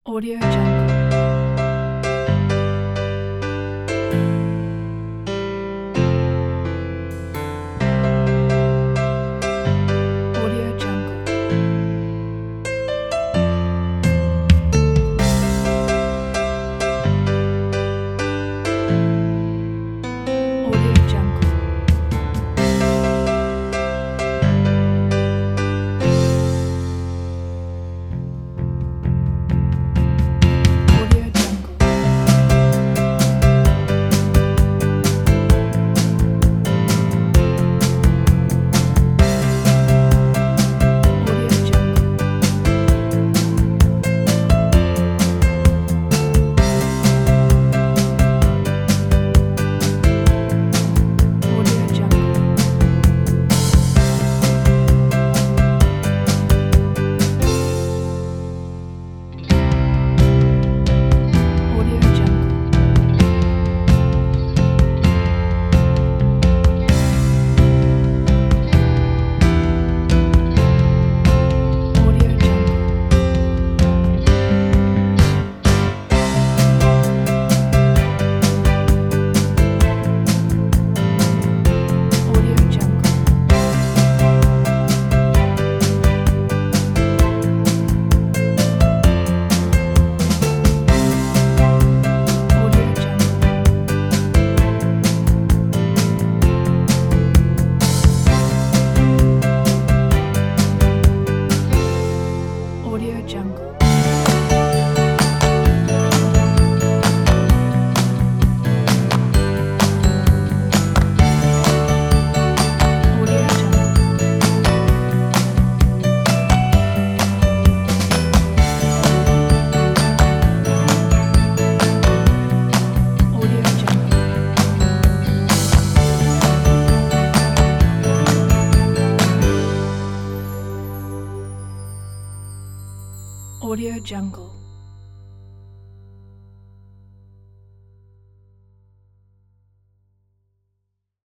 Audio Jungle. Audio Jungle. Audio Jungle. Audio Jungle. Audio Jungle. Audio Jungle. Audio Jungle. Audio Jungle. Audio Jungle. Audio Jungle. Audio Jungle. Audio Jungle. Audio Jungle. Audio Jungle.